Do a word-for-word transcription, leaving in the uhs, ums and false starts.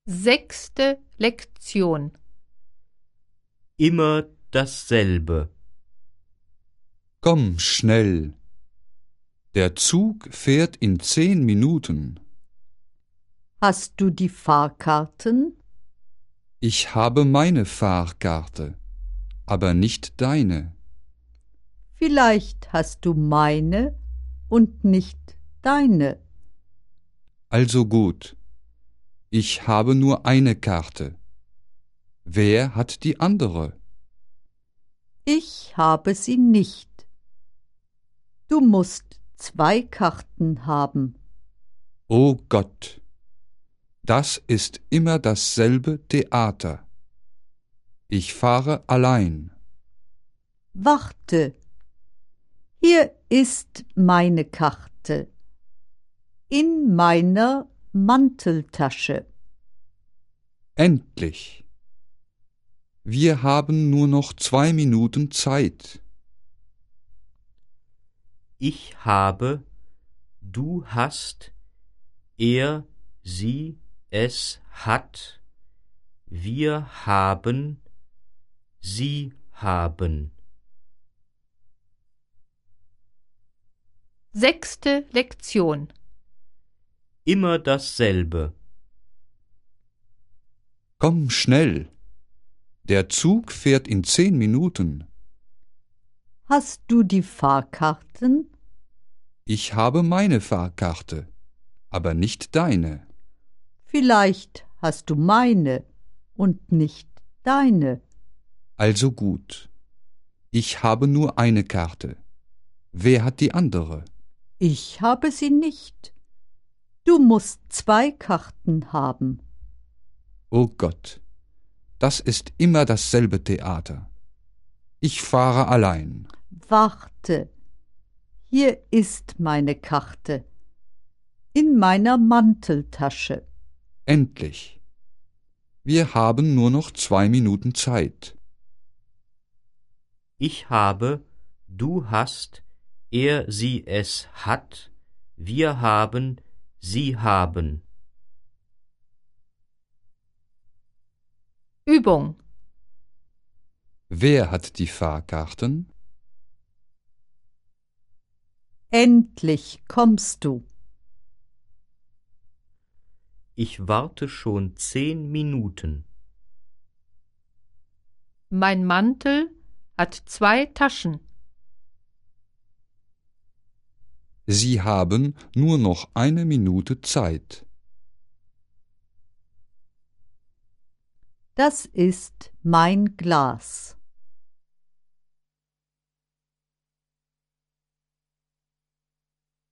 Sechste Lektion. Immer dasselbe. Komm schnell. Der Zug fährt in zehn Minuten. Hast du die Fahrkarten? Ich habe meine Fahrkarte, aber nicht deine. Vielleicht hast du meine und nicht deine. Also gut. Ich habe nur eine Karte. Wer hat die andere? Ich habe sie nicht. Du musst zwei Karten haben. Oh Gott, das ist immer dasselbe Theater. Ich fahre allein. Warte, hier ist meine Karte. In meiner Manteltasche. Endlich. Wir haben nur noch zwei Minuten Zeit. Ich habe, du hast, er, sie, es hat, wir haben, sie haben. Sechste Lektion. Immer dasselbe. Komm schnell. Der Zug fährt in zehn Minuten. Hast du die Fahrkarten? Ich habe meine Fahrkarte, aber nicht deine. Vielleicht hast du meine und nicht deine. Also gut. Ich habe nur eine Karte. Wer hat die andere? Ich habe sie nicht. Du musst zwei Karten haben. Oh Gott, das ist immer dasselbe Theater. Ich fahre allein. Warte, hier ist meine Karte. In meiner Manteltasche. Endlich. Wir haben nur noch zwei Minuten Zeit. Ich habe, du hast, er, sie, es hat, wir haben, sie haben. Übung. Wer hat die Fahrkarten? Endlich kommst du. Ich warte schon zehn Minuten. Mein Mantel hat zwei Taschen. Sie haben nur noch eine Minute Zeit. Das ist mein Glas.